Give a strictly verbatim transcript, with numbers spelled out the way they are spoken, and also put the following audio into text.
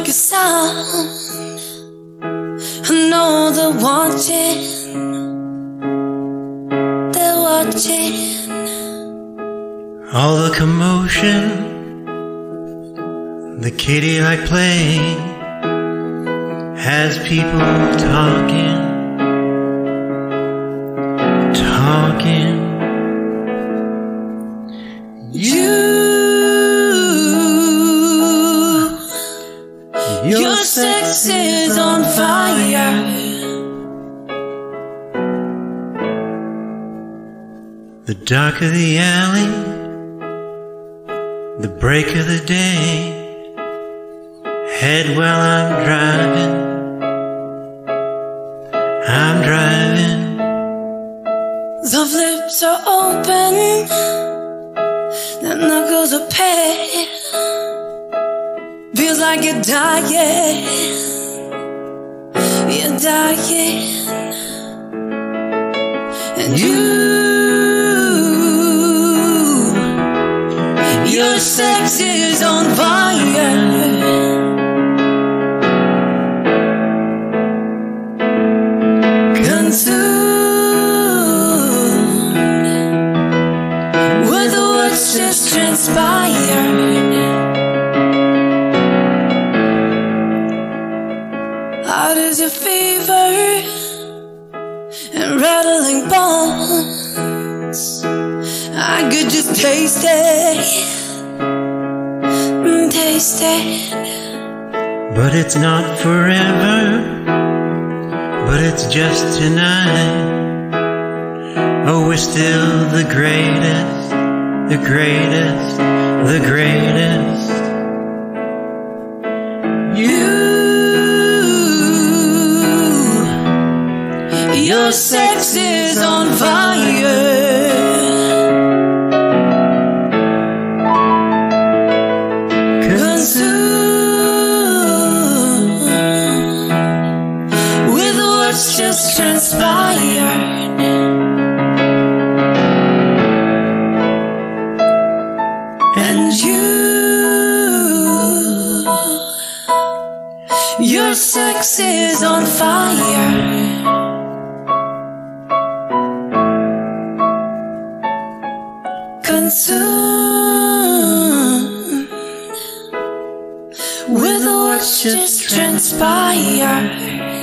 make a sound. I know they're watching, they're watching. All the commotion, the kitty like playing, has people talking, talking. You, your, your sex is on fire. The dark of the alley, the break of the day, head while I'm driving, I'm driving. The lips are open, the knuckles are pale. Feels like you're dying, you're dying. And you, your sex is on fire. Consumed with what's just transpired. Heart is a fever and rattling bones. I could just taste it, taste it. But it's not forever, but it's just tonight. Oh, we're still the greatest, the greatest, the greatest. You, your sex is on fire. Consumed with what's just transpired. And you, your sex is on fire. Consumed with what's just transpired.